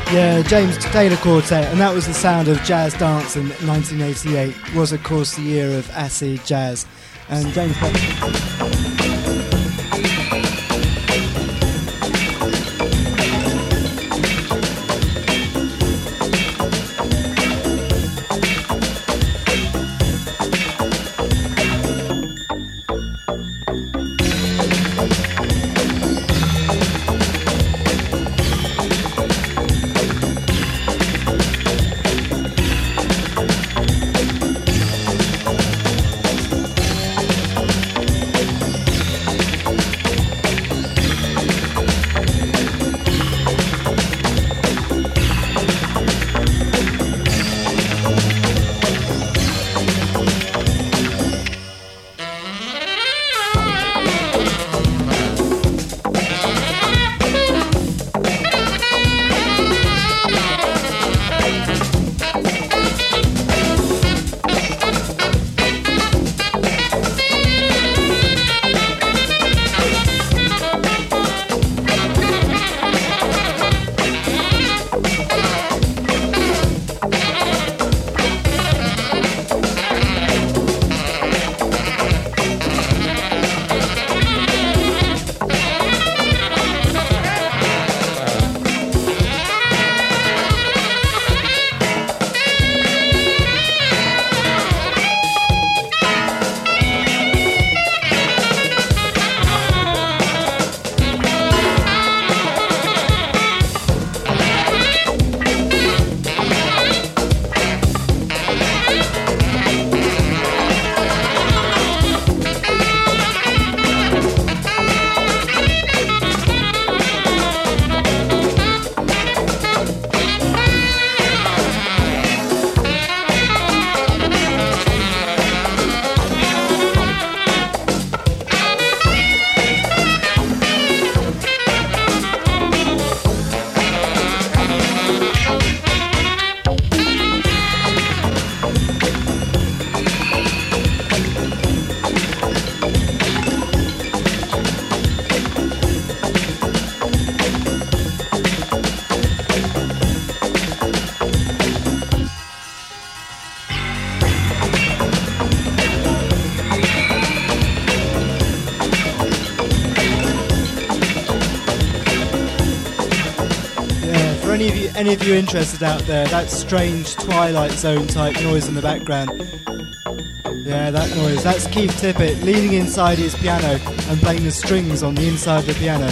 Yeah, James Taylor Quartet, and that was the sound of jazz dance in 1988. Was of course the year of acid jazz, and James. Any of you interested out there, that strange Twilight Zone type noise in the background. Yeah, that noise. That's Keith Tippett leaning inside his piano and playing the strings on the inside of the piano.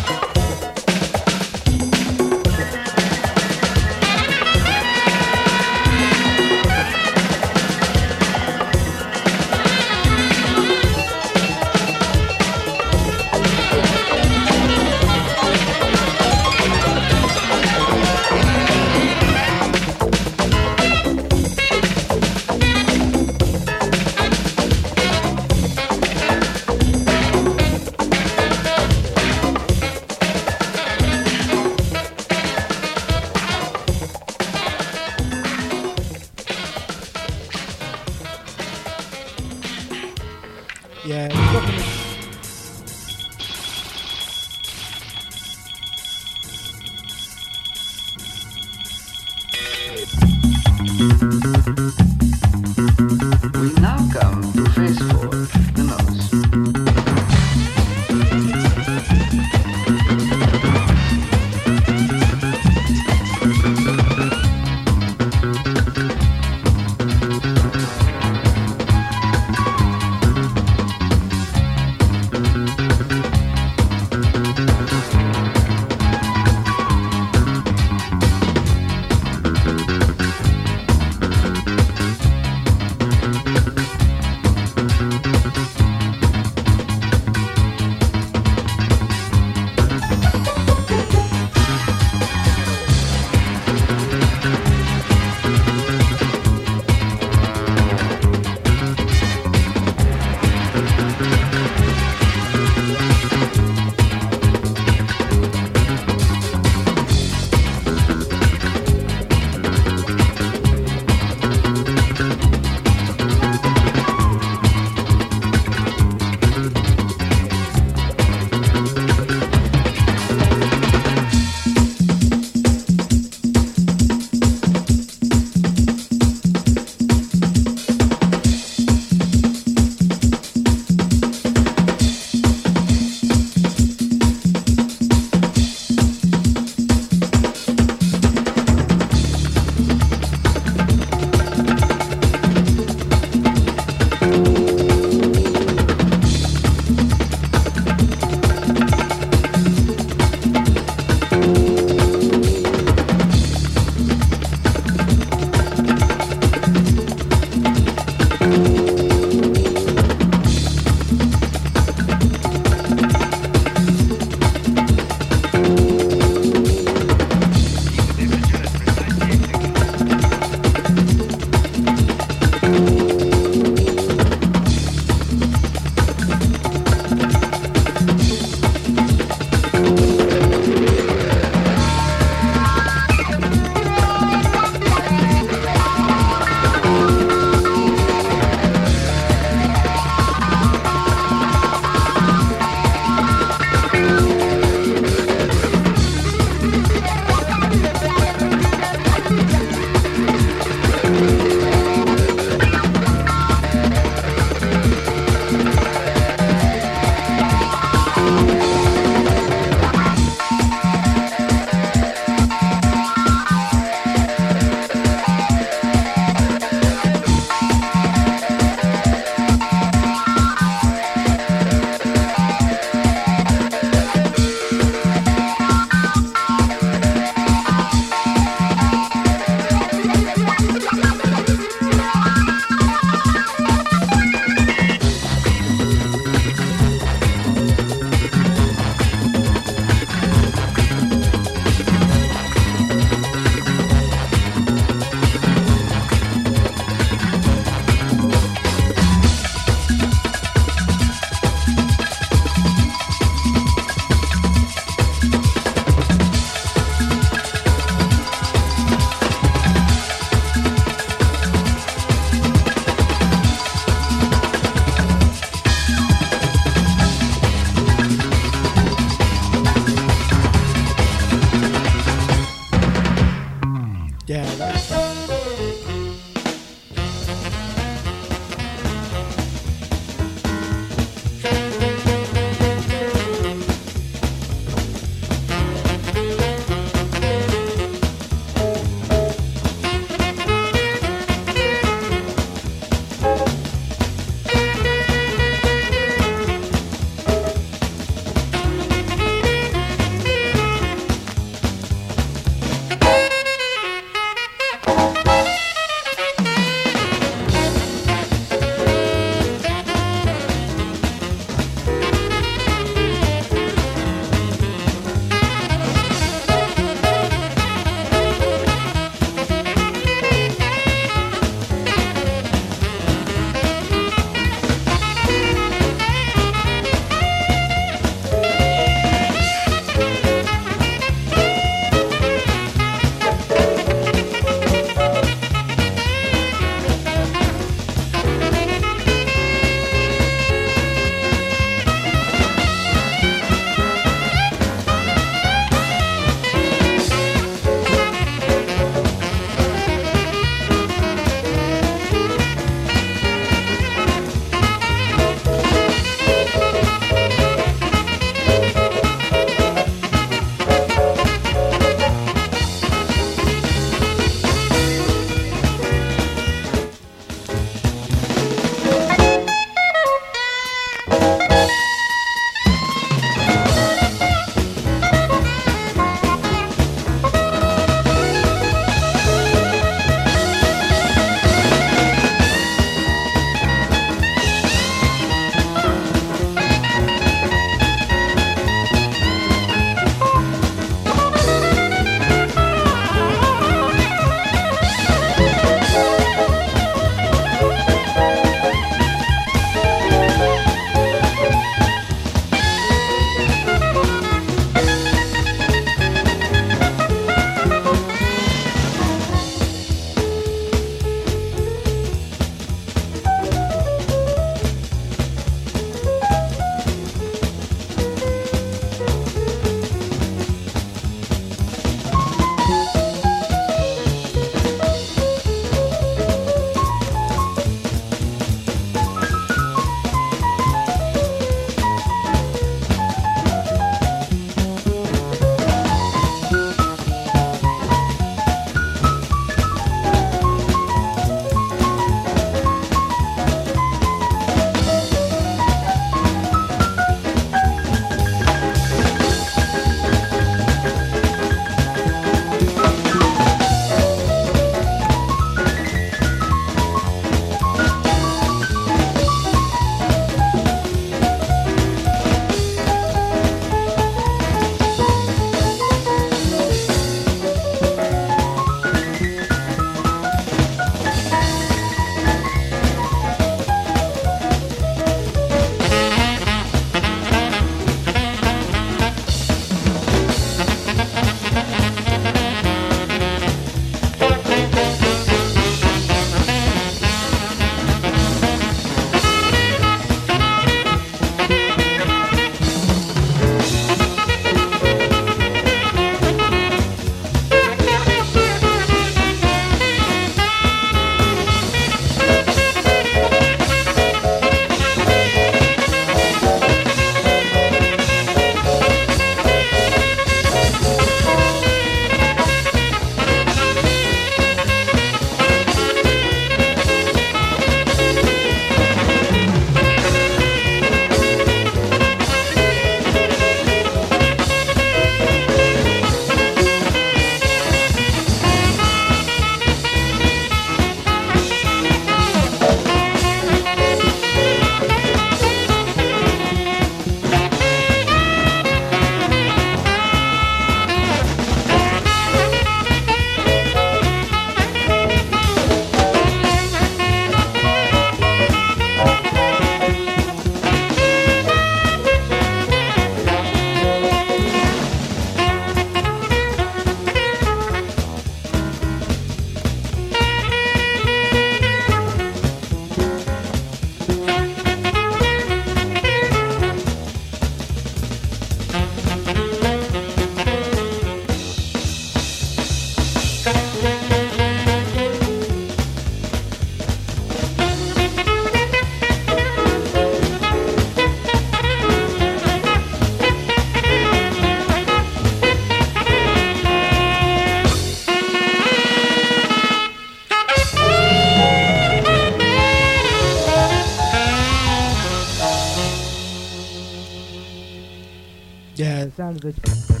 Yeah, the sound of the...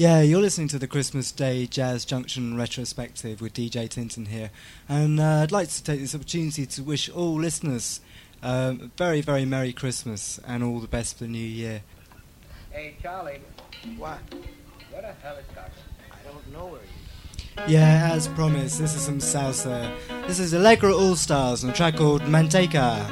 Yeah, you're listening to the Christmas Day Jazz Junction retrospective with DJ Tintin here, and I'd like to take this opportunity to wish all listeners a very, very Merry Christmas and all the best for the New Year. Hey, Charlie. What? Where the hell is Cocker? I don't know where he is. Yeah, as promised, this is some salsa. This is Allegra All Stars on a track called Manteca.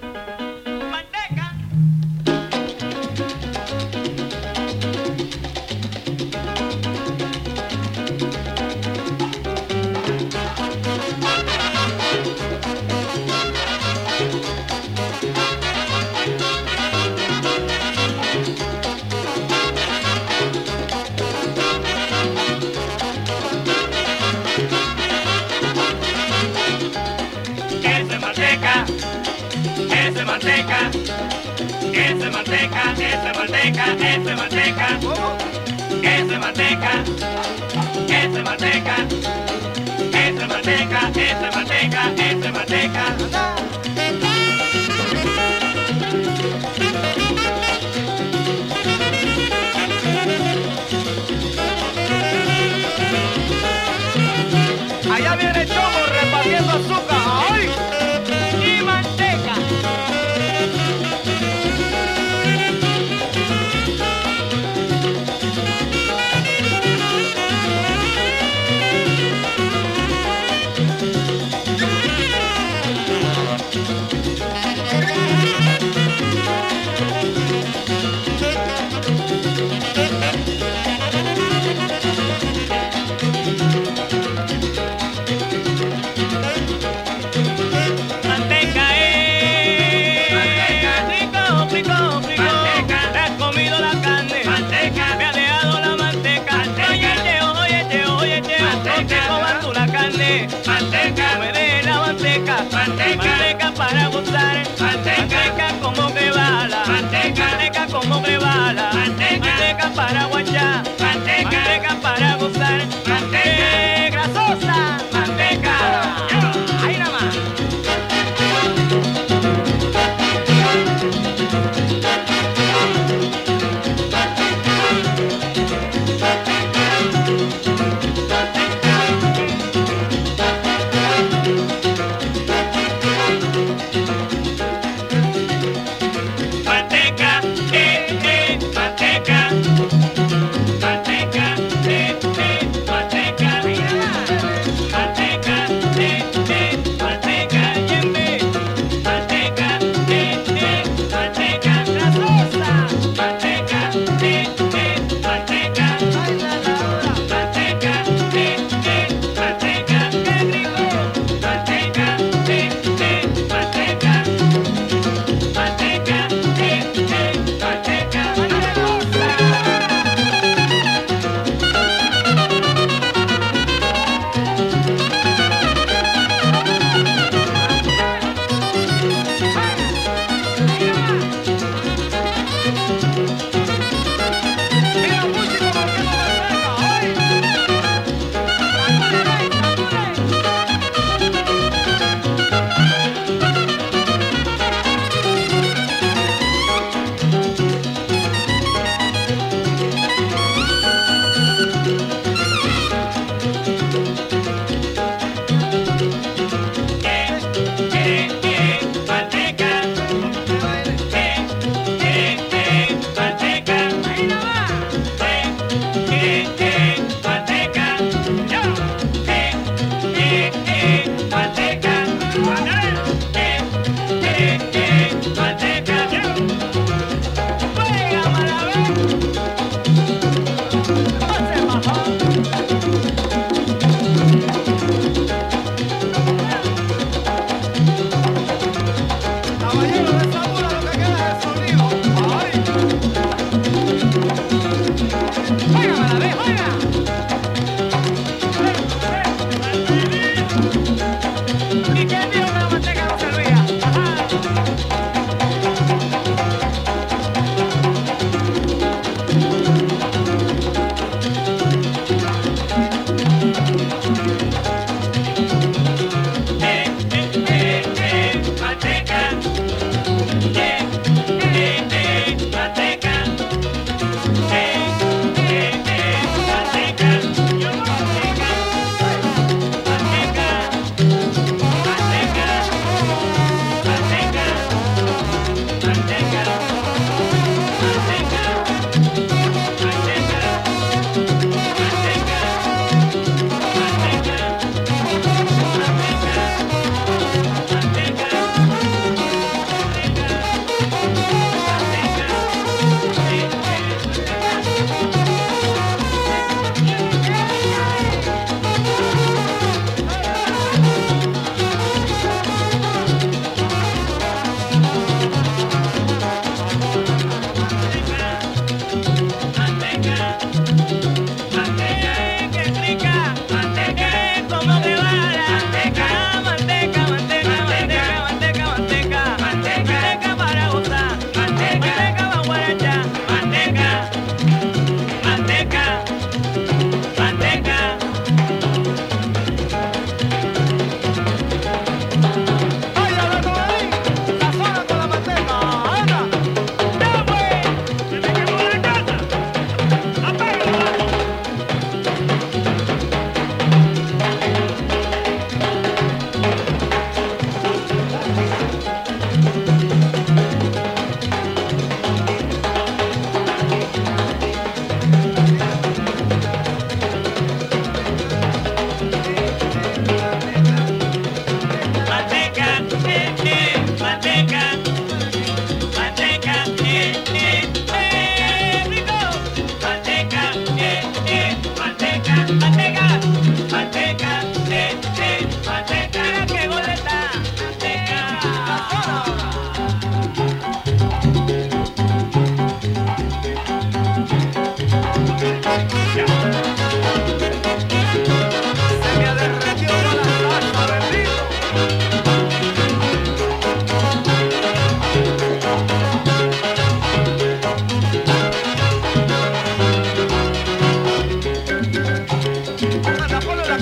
Allá viene Choco repartiendo azúcar, ¡ay! Y manteca. Manteca para gozar, manteca como que bala, manteca como que bala, manteca para guachar, manteca para gozar, manteca grasosa, manteca, ahí nada más.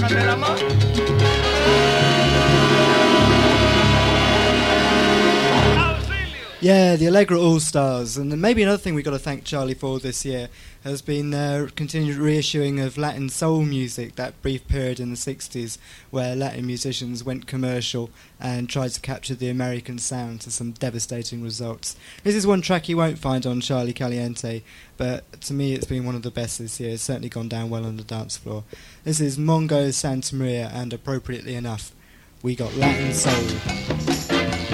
tócate el amor. Yeah, the Allegra All-Stars. And then maybe another thing we've got to thank Charlie for this year has been their continued reissuing of Latin soul music, that brief period in the 60s where Latin musicians went commercial and tried to capture the American sound to some devastating results. This is one track you won't find on Charlie Caliente, but to me it's been one of the best this year. It's certainly gone down well on the dance floor. This is Mongo Santa Maria, and appropriately enough, we got Latin soul.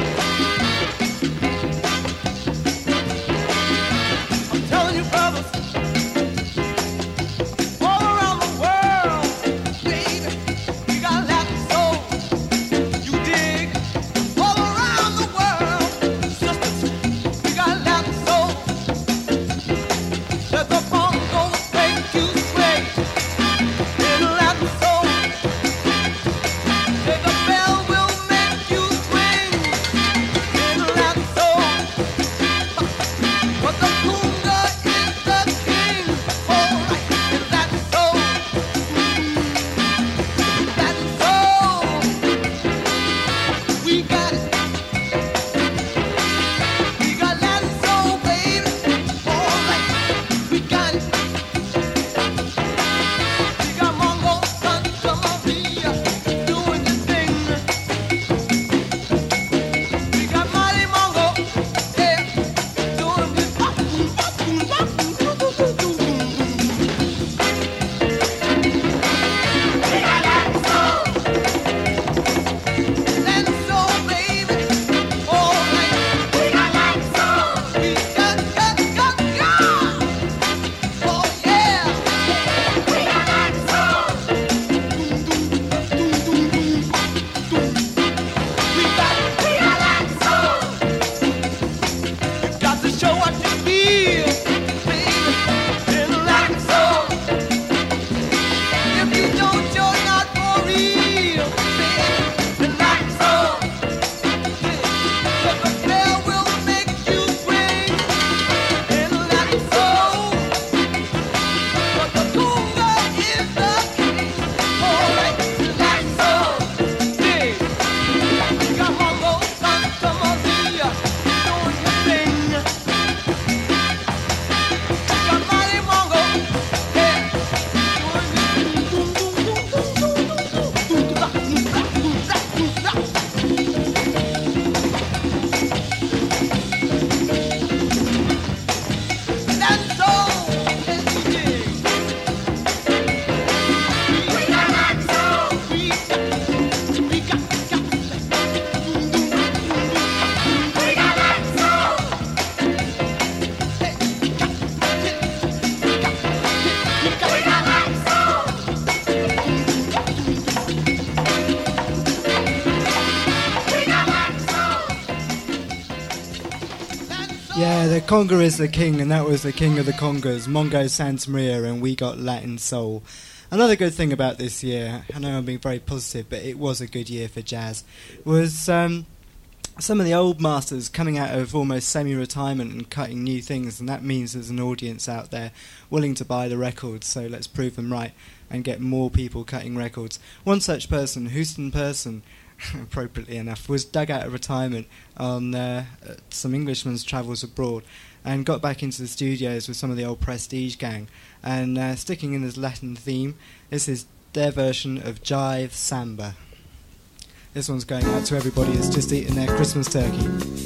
Yeah, the conga is the king, and that was the king of the congas, Mongo Santa Maria, and we got Latin soul. Another good thing about this year, I know I'm being very positive, but it was a good year for jazz, was some of the old masters coming out of almost semi-retirement and cutting new things, and that means there's an audience out there willing to buy the records, so let's prove them right and get more people cutting records. One such person, Houston Person, appropriately enough, was dug out of retirement on some Englishman's travels abroad and got back into the studios with some of the old Prestige gang. And sticking in this Latin theme, this is their version of Jive Samba. This one's going out to everybody that's just eaten their Christmas turkey.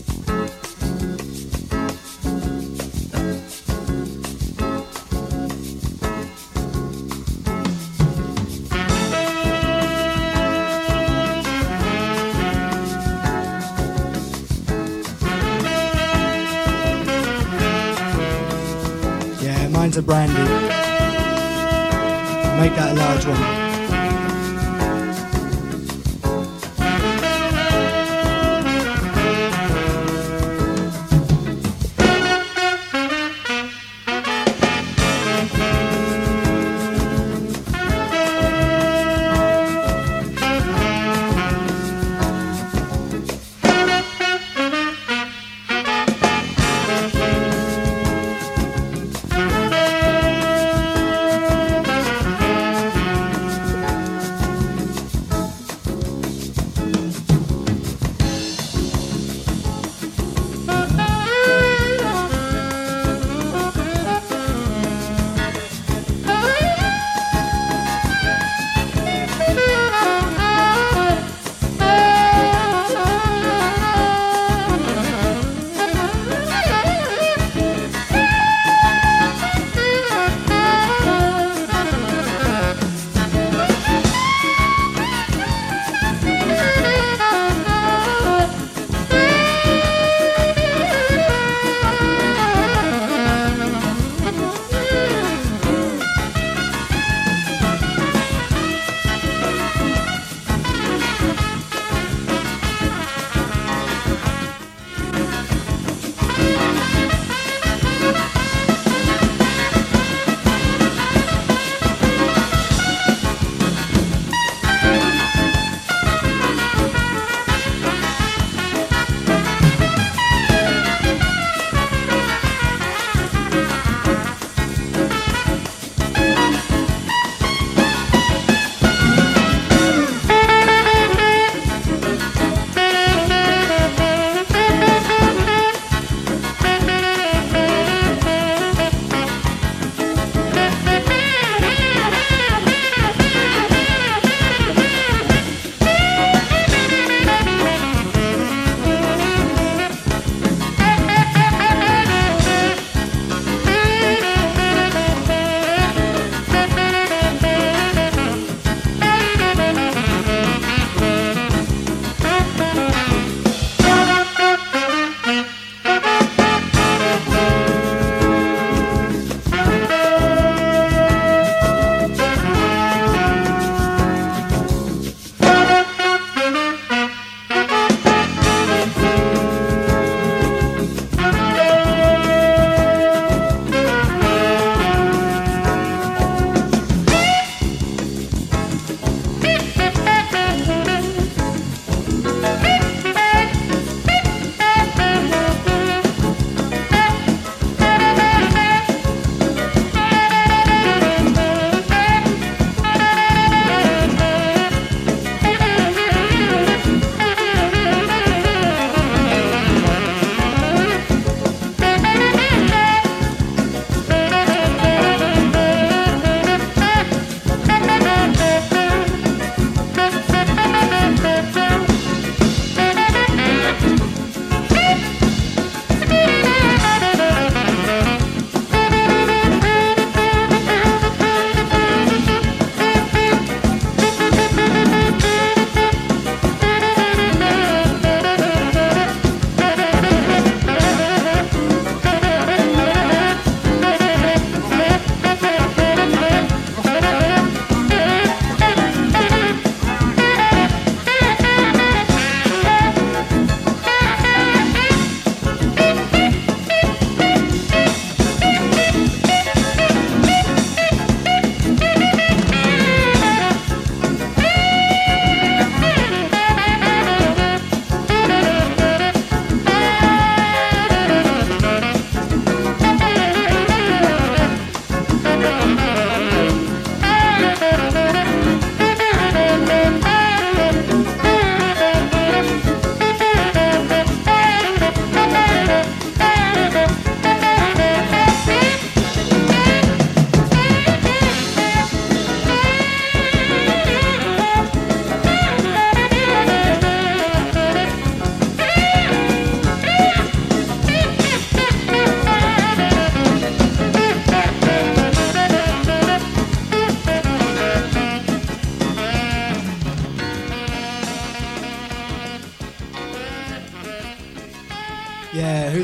Mine's a brandy. Make that a large one.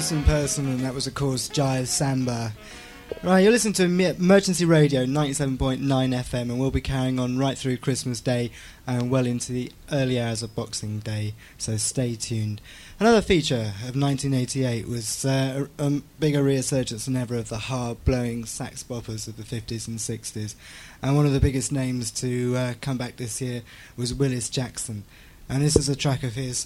gruesome person, and that was, of course, Jai Samba. Right, you're listening to Emergency Radio 97.9 FM, and we'll be carrying on right through Christmas Day and well into the early hours of Boxing Day, so stay tuned. Another feature of 1988 was a bigger resurgence than ever of the hard-blowing sax boppers of the 50s and 60s, and one of the biggest names to come back this year was Willis Jackson, and this is a track of his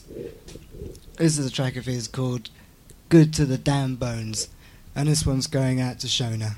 called Good to the Damn Bones, and this one's going out to Shona.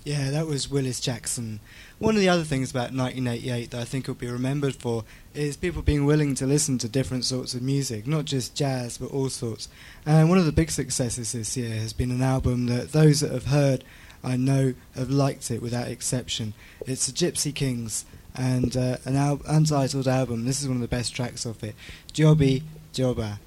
Yeah, that was Willis Jackson. One of the other things about 1988 that I think will be remembered for is people being willing to listen to different sorts of music, not just jazz, but all sorts. And one of the big successes this year has been an album that those that have heard, I know, have liked it without exception. It's the Gypsy Kings, and an untitled album. This is one of the best tracks off it, Jobi Joba.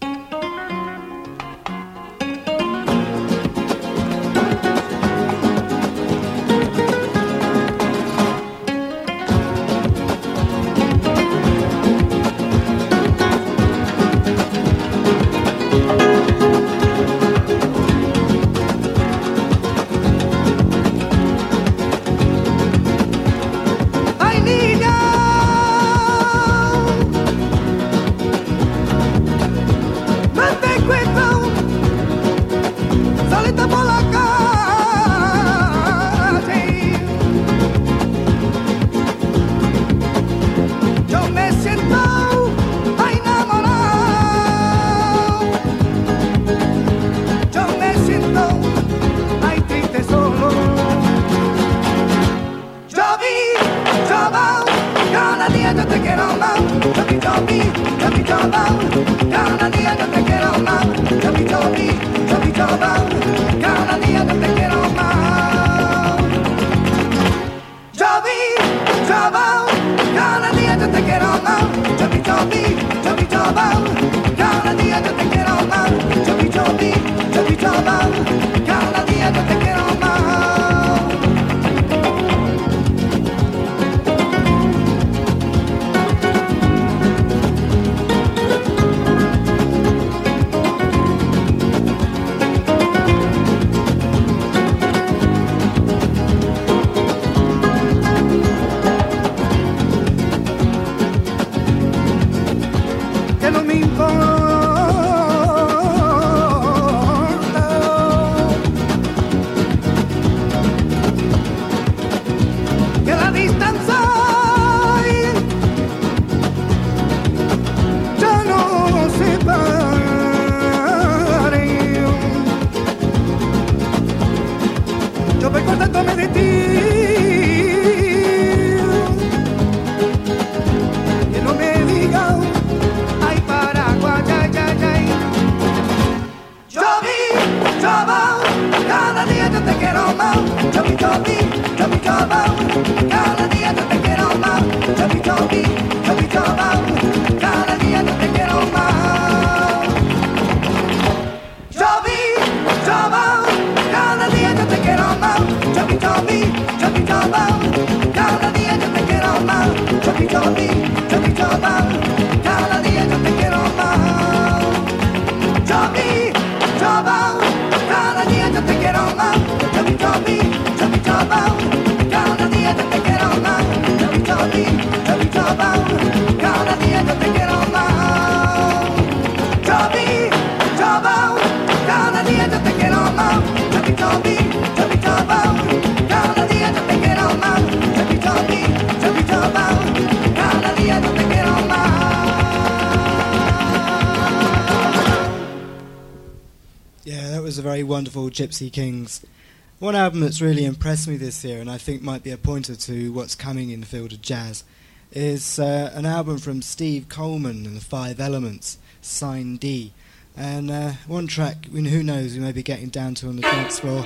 Wonderful Gypsy Kings. One album that's really impressed me this year, and I think might be a pointer to what's coming in the field of jazz, is an album from Steve Coleman and the Five Elements, Sign D. And one track, who knows, we may be getting down to on the dance floor.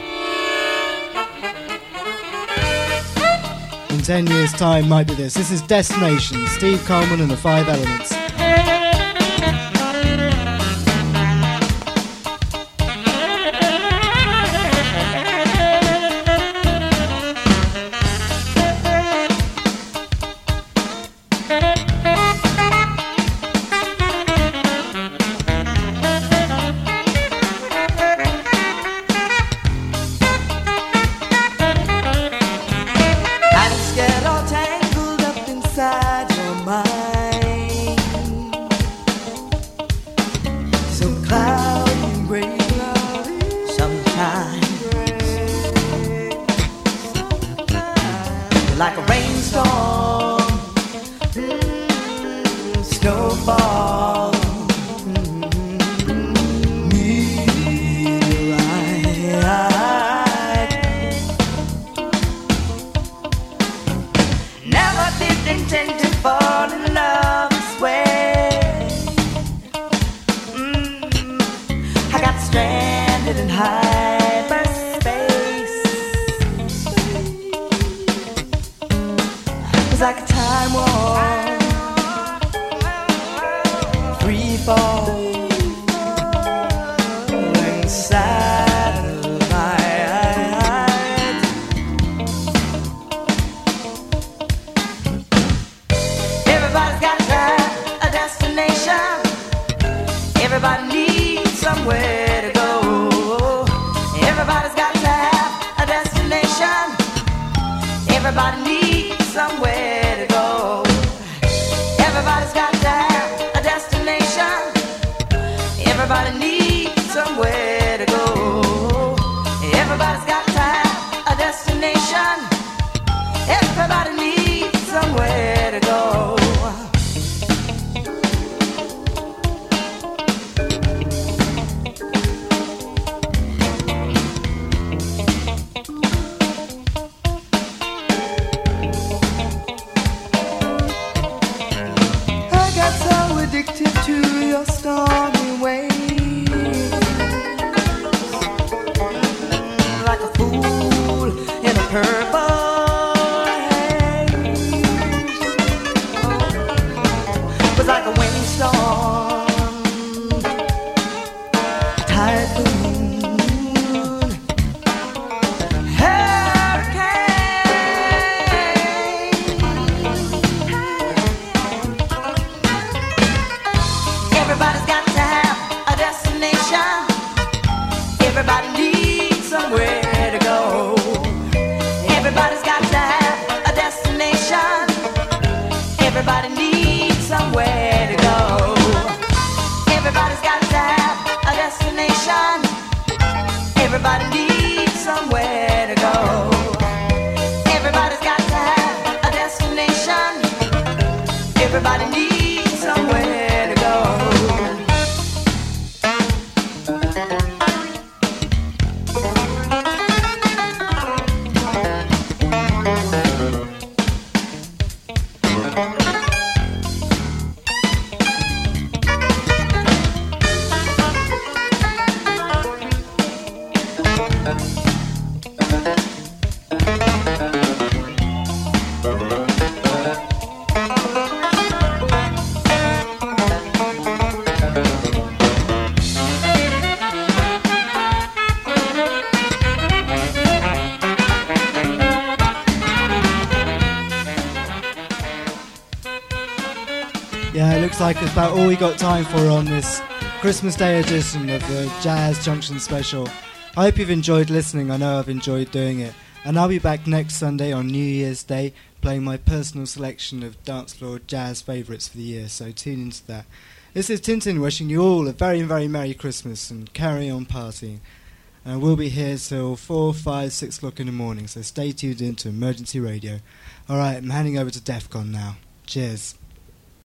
In 10 years' time might be this. This is Destination, Steve Coleman and the Five Elements. Inside your mind. like a time warp, free fall satellite. Everybody's got to have a destination. Everybody needs somewhere to go. Everybody's got to have a destination. Everybody needs somewhere to go. Everybody's got to have a destination. Everybody needs somewhere to go. Everybody's got to have a destination. Everybody needs somewhere to go. Addicted to your stormy ways, like a fool in a purple haze. Was like a windstorm, a typhoon, everybody's got to have a destination. Everybody needs somewhere to go. Everybody's got to have a destination. Everybody needs somewhere to go. Everybody's got to have a destination. Everybody needs somewhere to go. Everybody's got to have a destination. Everybody needs somewhere to go. Yeah, it looks like it's about all we got time for on this Christmas Day edition of the Jazz Junction Special. I hope you've enjoyed listening. I know I've enjoyed doing it. And I'll be back next Sunday on New Year's Day playing my personal selection of dance floor jazz favourites for the year, so tune into that. This is Tintin wishing you all a very, very Merry Christmas and carry on partying. And we'll be here till 4, 5, 6 o'clock in the morning, so stay tuned in to Emergency Radio. Alright, I'm handing over to Defcon now. Cheers.